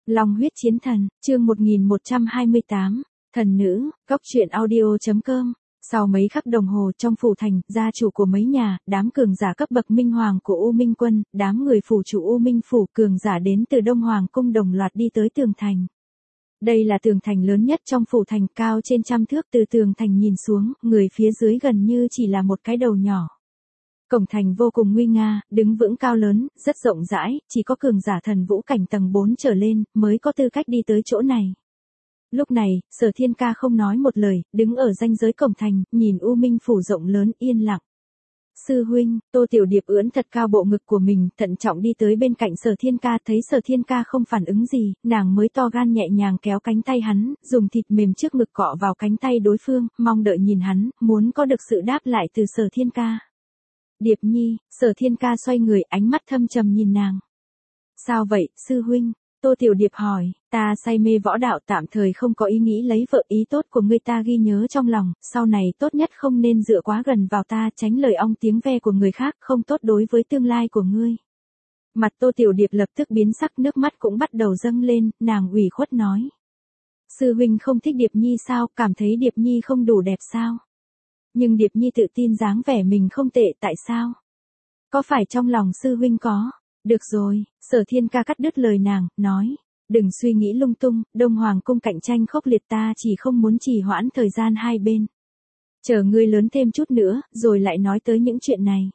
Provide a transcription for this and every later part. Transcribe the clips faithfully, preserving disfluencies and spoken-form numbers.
Long huyết chiến thần, chương một nghìn một trăm hai mươi tám, thần nữ, góc truyện audio.com. Sau mấy khắc đồng hồ trong phủ thành, gia chủ của mấy nhà, đám cường giả cấp bậc minh hoàng của U Minh quân, đám người phủ chủ U Minh phủ, cường giả đến từ Đông Hoàng cung đồng loạt đi tới tường thành. Đây là tường thành lớn nhất trong phủ thành, cao trên trăm thước, từ tường thành nhìn xuống, người phía dưới gần như chỉ là một cái đầu nhỏ. Cổng thành vô cùng nguy nga, đứng vững cao lớn, rất rộng rãi, chỉ có cường giả thần vũ cảnh tầng bốn trở lên, mới có tư cách đi tới chỗ này. Lúc này, Sở Thiên Ca không nói một lời, đứng ở ranh giới cổng thành, nhìn U Minh phủ rộng lớn yên lặng. Sư huynh, Tô Tiểu Điệp ưỡn thật cao bộ ngực của mình, thận trọng đi tới bên cạnh Sở Thiên Ca, thấy Sở Thiên Ca không phản ứng gì, nàng mới to gan nhẹ nhàng kéo cánh tay hắn, dùng thịt mềm trước ngực cọ vào cánh tay đối phương, mong đợi nhìn hắn, muốn có được sự đáp lại từ Sở Thiên Ca. Điệp Nhi, Sở Thiên Ca xoay người, ánh mắt thâm trầm nhìn nàng. Sao vậy, sư huynh? Tô Tiểu Điệp hỏi, ta say mê võ đạo, tạm thời không có ý nghĩ lấy vợ, ý tốt của ngươi ta ghi nhớ trong lòng, sau này tốt nhất không nên dựa quá gần vào ta, tránh lời ong tiếng ve của người khác, không tốt đối với tương lai của ngươi. Mặt Tô Tiểu Điệp lập tức biến sắc, nước mắt cũng bắt đầu dâng lên, nàng ủy khuất nói. Sư huynh không thích Điệp Nhi sao, cảm thấy Điệp Nhi không đủ đẹp sao? Nhưng Điệp Nhi tự tin dáng vẻ mình không tệ, tại sao? Có phải trong lòng sư huynh có? Được rồi, Sở Thiên Ca cắt đứt lời nàng, nói. Đừng suy nghĩ lung tung, Đông Hoàng cung cạnh tranh khốc liệt, ta chỉ không muốn trì hoãn thời gian hai bên. Chờ ngươi lớn thêm chút nữa, rồi lại nói tới những chuyện này.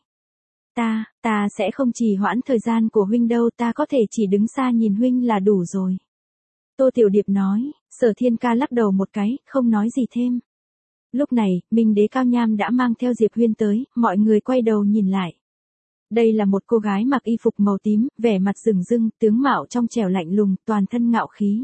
Ta, ta sẽ không trì hoãn thời gian của huynh đâu, ta có thể chỉ đứng xa nhìn huynh là đủ rồi. Tô Tiểu Điệp nói, Sở Thiên Ca lắc đầu một cái, không nói gì thêm. Lúc này, Minh Đế Cao Nham đã mang theo Diệp Huyên tới, mọi người quay đầu nhìn lại. Đây là một cô gái mặc y phục màu tím, vẻ mặt rừng rưng, tướng mạo trong trẻo lạnh lùng, toàn thân ngạo khí.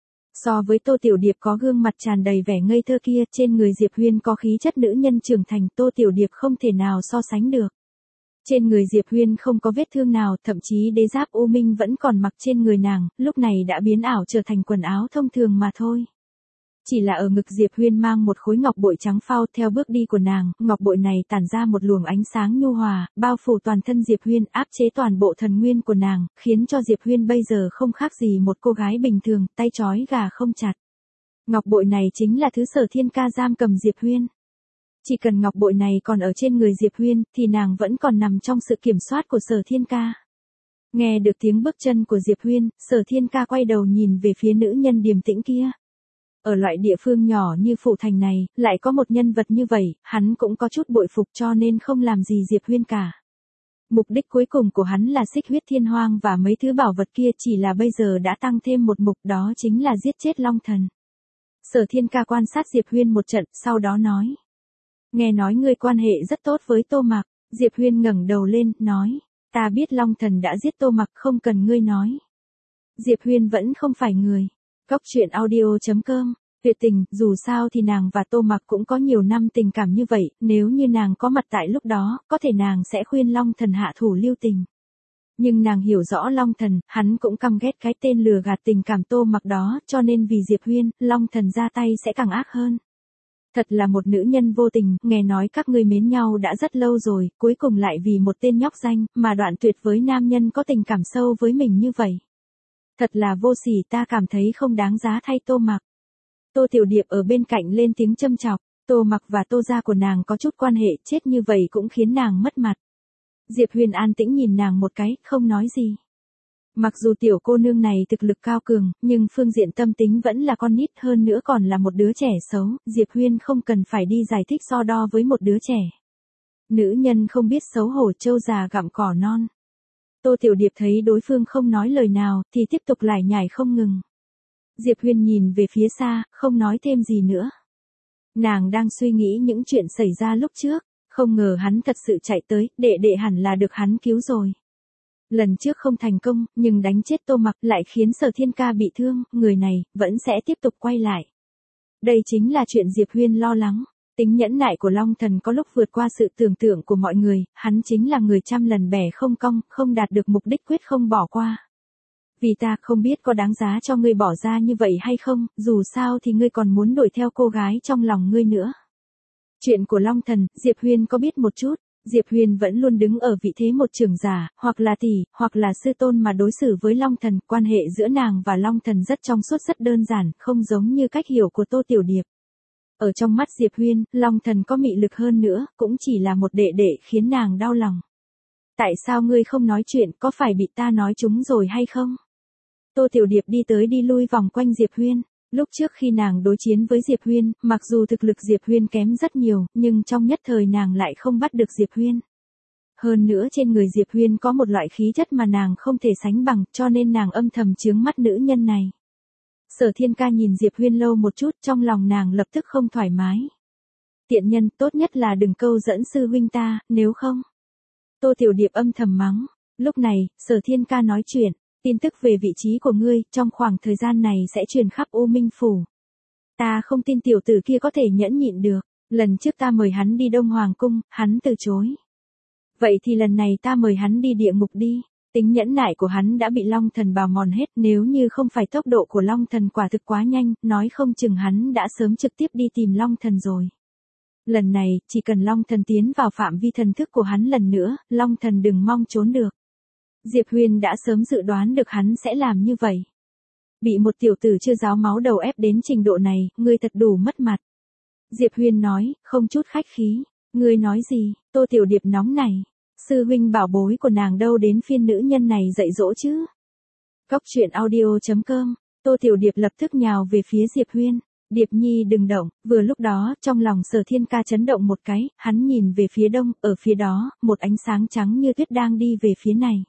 So với Tô Tiểu Điệp có gương mặt tràn đầy vẻ ngây thơ kia, trên người Diệp Huyên có khí chất nữ nhân trưởng thành, Tô Tiểu Điệp không thể nào so sánh được. Trên người Diệp Huyên không có vết thương nào, thậm chí đế giáp U Minh vẫn còn mặc trên người nàng, lúc này đã biến ảo trở thành quần áo thông thường mà thôi. Chỉ là ở ngực Diệp Huyên mang một khối ngọc bội trắng phao, theo bước đi của nàng, ngọc bội này tản ra một luồng ánh sáng nhu hòa, bao phủ toàn thân Diệp Huyên, áp chế toàn bộ thần nguyên của nàng, khiến cho Diệp Huyên bây giờ không khác gì một cô gái bình thường, tay trói gà không chặt. Ngọc bội này chính là thứ Sở Thiên Ca giam cầm Diệp Huyên. Chỉ cần ngọc bội này còn ở trên người Diệp Huyên, thì nàng vẫn còn nằm trong sự kiểm soát của Sở Thiên Ca. Nghe được tiếng bước chân của Diệp Huyên, Sở Thiên Ca quay đầu nhìn về phía nữ nhân điềm tĩnh kia. Ở loại địa phương nhỏ như phủ thành này, lại có một nhân vật như vậy, hắn cũng có chút bội phục, cho nên không làm gì Diệp Huyên cả. Mục đích cuối cùng của hắn là xích huyết thiên hoang và mấy thứ bảo vật kia, chỉ là bây giờ đã tăng thêm một mục, đó chính là giết chết Long Thần. Sở Thiên Ca quan sát Diệp Huyên một trận, sau đó nói. Nghe nói ngươi quan hệ rất tốt với Tô Mặc. Diệp Huyên ngẩng đầu lên, nói. Ta biết Long Thần đã giết Tô Mặc, không cần ngươi nói. Diệp Huyên vẫn không phải người. Góc truyện audio.com, tuyệt tình, dù sao thì nàng và Tô Mặc cũng có nhiều năm tình cảm như vậy, nếu như nàng có mặt tại lúc đó, có thể nàng sẽ khuyên Long Thần hạ thủ lưu tình. Nhưng nàng hiểu rõ Long Thần, hắn cũng căm ghét cái tên lừa gạt tình cảm Tô Mặc đó, cho nên vì Diệp Huyên, Long Thần ra tay sẽ càng ác hơn. Thật là một nữ nhân vô tình, nghe nói các ngươi mến nhau đã rất lâu rồi, cuối cùng lại vì một tên nhóc danh, mà đoạn tuyệt với nam nhân có tình cảm sâu với mình như vậy. Thật là vô sỉ, ta cảm thấy không đáng giá thay Tô Mặc. Tô Tiểu Điệp ở bên cạnh lên tiếng châm chọc, Tô Mặc và Tô gia của nàng có chút quan hệ, chết như vậy cũng khiến nàng mất mặt. Diệp Huyền an tĩnh nhìn nàng một cái, không nói gì. Mặc dù tiểu cô nương này thực lực cao cường, nhưng phương diện tâm tính vẫn là con nít, hơn nữa còn là một đứa trẻ xấu, Diệp Huyền không cần phải đi giải thích so đo với một đứa trẻ. Nữ nhân không biết xấu hổ, trâu già gặm cỏ non. Tô Tiểu Điệp thấy đối phương không nói lời nào, thì tiếp tục lải nhải không ngừng. Diệp Huyên nhìn về phía xa, không nói thêm gì nữa. Nàng đang suy nghĩ những chuyện xảy ra lúc trước, không ngờ hắn thật sự chạy tới, đệ đệ hẳn là được hắn cứu rồi. Lần trước không thành công, nhưng đánh chết Tô Mặc lại khiến Sở Thiên Ca bị thương, người này, vẫn sẽ tiếp tục quay lại. Đây chính là chuyện Diệp Huyên lo lắng. Tính nhẫn nại của Long Thần có lúc vượt qua sự tưởng tượng của mọi người, hắn chính là người trăm lần bẻ không cong, không đạt được mục đích quyết không bỏ qua. Vì ta không biết có đáng giá cho ngươi bỏ ra như vậy hay không, dù sao thì ngươi còn muốn đuổi theo cô gái trong lòng ngươi nữa. Chuyện của Long Thần, Diệp Huyên có biết một chút. Diệp Huyền vẫn luôn đứng ở vị thế một trưởng giả, hoặc là tỷ, hoặc là sư tôn mà đối xử với Long Thần, quan hệ giữa nàng và Long Thần rất trong suốt rất đơn giản, không giống như cách hiểu của Tô Tiểu Điệp. Ở trong mắt Diệp Huyền, Long Thần có mị lực hơn nữa, cũng chỉ là một đệ đệ khiến nàng đau lòng. Tại sao ngươi không nói chuyện, có phải bị ta nói trúng rồi hay không? Tô Tiểu Điệp đi tới đi lui vòng quanh Diệp Huyền. Lúc trước khi nàng đối chiến với Diệp Huyền, mặc dù thực lực Diệp Huyền kém rất nhiều, nhưng trong nhất thời nàng lại không bắt được Diệp Huyền. Hơn nữa trên người Diệp Huyền có một loại khí chất mà nàng không thể sánh bằng, cho nên nàng âm thầm chướng mắt nữ nhân này. Sở Thiên Ca nhìn Diệp Huyền lâu một chút, trong lòng nàng lập tức không thoải mái. Tiện nhân, tốt nhất là đừng câu dẫn sư huynh ta, nếu không. Tô Tiểu Điệp âm thầm mắng. Lúc này, Sở Thiên Ca nói chuyện. Tin tức về vị trí của ngươi, trong khoảng thời gian này sẽ truyền khắp U Minh Phủ. Ta không tin tiểu tử kia có thể nhẫn nhịn được. Lần trước ta mời hắn đi Đông Hoàng Cung, hắn từ chối. Vậy thì lần này ta mời hắn đi địa ngục đi. Tính nhẫn nại của hắn đã bị Long Thần bào mòn hết, nếu như không phải tốc độ của Long Thần quả thực quá nhanh, nói không chừng hắn đã sớm trực tiếp đi tìm Long Thần rồi. Lần này, chỉ cần Long Thần tiến vào phạm vi thần thức của hắn lần nữa, Long Thần đừng mong trốn được. Diệp Huyền đã sớm dự đoán được hắn sẽ làm như vậy. Bị một tiểu tử chưa ráo máu đầu ép đến trình độ này, ngươi thật đủ mất mặt. Diệp Huyền nói, không chút khách khí. Ngươi nói gì? Tô Tiểu Điệp nóng này. Sư huynh bảo bối của nàng đâu đến phiên nữ nhân này dạy dỗ chứ? Cóc truyện audio chấm com. Tô Tiểu Điệp lập tức nhào về phía Diệp Huyền. Điệp Nhi đừng động. Vừa lúc đó, trong lòng Sở Thiên Ca chấn động một cái, hắn nhìn về phía đông, ở phía đó, một ánh sáng trắng như tuyết đang đi về phía này.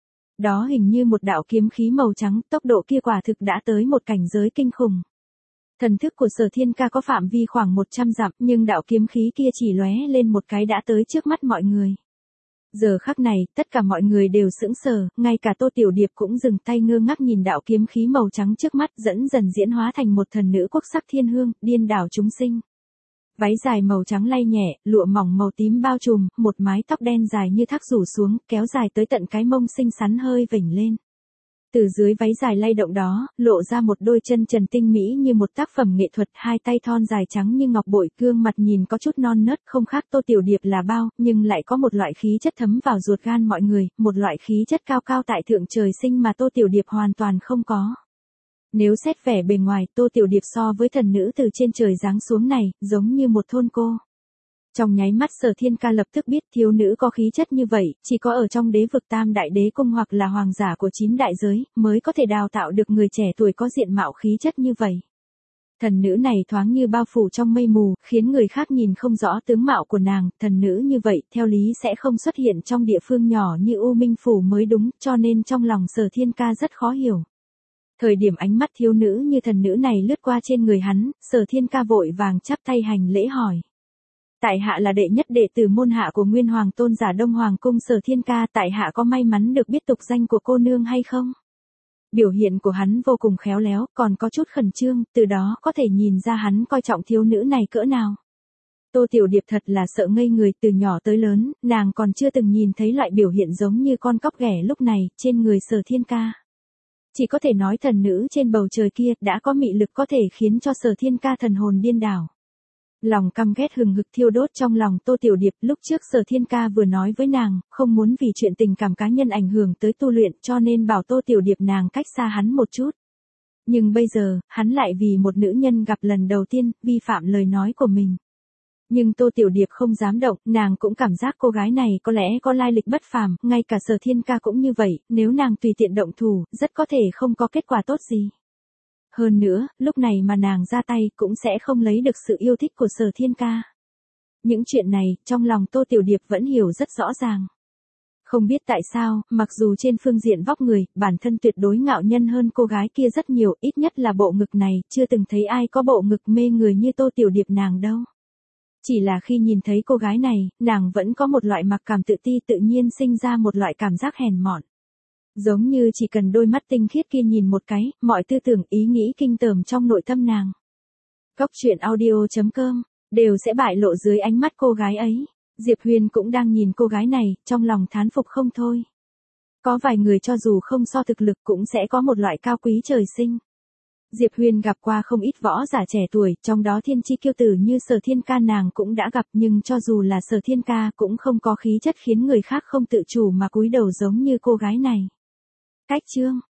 Đó hình như một đạo kiếm khí màu trắng, tốc độ kia quả thực đã tới một cảnh giới kinh khủng. Thần thức của Sở Thiên Ca có phạm vi khoảng một trăm dặm, nhưng đạo kiếm khí kia chỉ lóe lên một cái đã tới trước mắt mọi người. Giờ khắc này, tất cả mọi người đều sững sờ, ngay cả Tô Tiểu Điệp cũng dừng tay ngơ ngác nhìn đạo kiếm khí màu trắng trước mắt, dẫn dần diễn hóa thành một thần nữ quốc sắc thiên hương, điên đảo chúng sinh. Váy dài màu trắng lay nhẹ, lụa mỏng màu tím bao trùm, một mái tóc đen dài như thác rủ xuống, kéo dài tới tận cái mông xinh xắn hơi vểnh lên. Từ dưới váy dài lay động đó, lộ ra một đôi chân trần tinh mỹ như một tác phẩm nghệ thuật, hai tay thon dài trắng như ngọc bội, gương mặt nhìn có chút non nớt, không khác Tô Tiểu Điệp là bao, nhưng lại có một loại khí chất thấm vào ruột gan mọi người, một loại khí chất cao cao tại thượng trời sinh mà Tô Tiểu Điệp hoàn toàn không có. Nếu xét vẻ bề ngoài, Tô Tiểu Điệp so với thần nữ từ trên trời giáng xuống này, giống như một thôn cô. Trong nháy mắt Sở Thiên Ca lập tức biết thiếu nữ có khí chất như vậy, chỉ có ở trong đế vực Tam Đại Đế Cung hoặc là hoàng giả của chín đại giới, mới có thể đào tạo được người trẻ tuổi có diện mạo khí chất như vậy. Thần nữ này thoáng như bao phủ trong mây mù, khiến người khác nhìn không rõ tướng mạo của nàng, thần nữ như vậy, theo lý sẽ không xuất hiện trong địa phương nhỏ như U Minh Phủ mới đúng, cho nên trong lòng Sở Thiên Ca rất khó hiểu. Thời điểm ánh mắt thiếu nữ như thần nữ này lướt qua trên người hắn, Sở Thiên Ca vội vàng chắp tay hành lễ hỏi. Tại hạ là đệ nhất đệ tử môn hạ của Nguyên Hoàng Tôn giả Đông Hoàng Cung Sở Thiên Ca, tại hạ có may mắn được biết tục danh của cô nương hay không? Biểu hiện của hắn vô cùng khéo léo, còn có chút khẩn trương, từ đó có thể nhìn ra hắn coi trọng thiếu nữ này cỡ nào. Tô Tiểu Điệp thật là sợ ngây người, từ nhỏ tới lớn, nàng còn chưa từng nhìn thấy loại biểu hiện giống như con cóc ghẻ lúc này, trên người Sở Thiên Ca. Chỉ có thể nói thần nữ trên bầu trời kia đã có mị lực có thể khiến cho Sở Thiên Ca thần hồn điên đảo. Lòng căm ghét hừng hực thiêu đốt trong lòng Tô Tiểu Điệp, lúc trước Sở Thiên Ca vừa nói với nàng, không muốn vì chuyện tình cảm cá nhân ảnh hưởng tới tu luyện cho nên bảo Tô Tiểu Điệp nàng cách xa hắn một chút. Nhưng bây giờ, hắn lại vì một nữ nhân gặp lần đầu tiên, vi phạm lời nói của mình. Nhưng Tô Tiểu Điệp không dám động, nàng cũng cảm giác cô gái này có lẽ có lai lịch bất phàm, ngay cả Sở Thiên Ca cũng như vậy, nếu nàng tùy tiện động thủ, rất có thể không có kết quả tốt gì. Hơn nữa, lúc này mà nàng ra tay cũng sẽ không lấy được sự yêu thích của Sở Thiên Ca. Những chuyện này, trong lòng Tô Tiểu Điệp vẫn hiểu rất rõ ràng. Không biết tại sao, mặc dù trên phương diện vóc người, bản thân tuyệt đối ngạo nhân hơn cô gái kia rất nhiều, ít nhất là bộ ngực này, chưa từng thấy ai có bộ ngực mê người như Tô Tiểu Điệp nàng đâu. Chỉ là khi nhìn thấy cô gái này, nàng vẫn có một loại mặc cảm tự ti tự nhiên sinh ra một loại cảm giác hèn mọn. Giống như chỉ cần đôi mắt tinh khiết kia nhìn một cái, mọi tư tưởng ý nghĩ kinh tởm trong nội tâm nàng. Cóc truyện audio chấm com, đều sẽ bại lộ dưới ánh mắt cô gái ấy. Diệp Huyền cũng đang nhìn cô gái này, trong lòng thán phục không thôi. Có vài người cho dù không so thực lực cũng sẽ có một loại cao quý trời sinh. Diệp Huyền gặp qua không ít võ giả trẻ tuổi, trong đó thiên chi kiêu tử như Sở Thiên Ca nàng cũng đã gặp, nhưng cho dù là Sở Thiên Ca cũng không có khí chất khiến người khác không tự chủ mà cúi đầu giống như cô gái này. Cách chương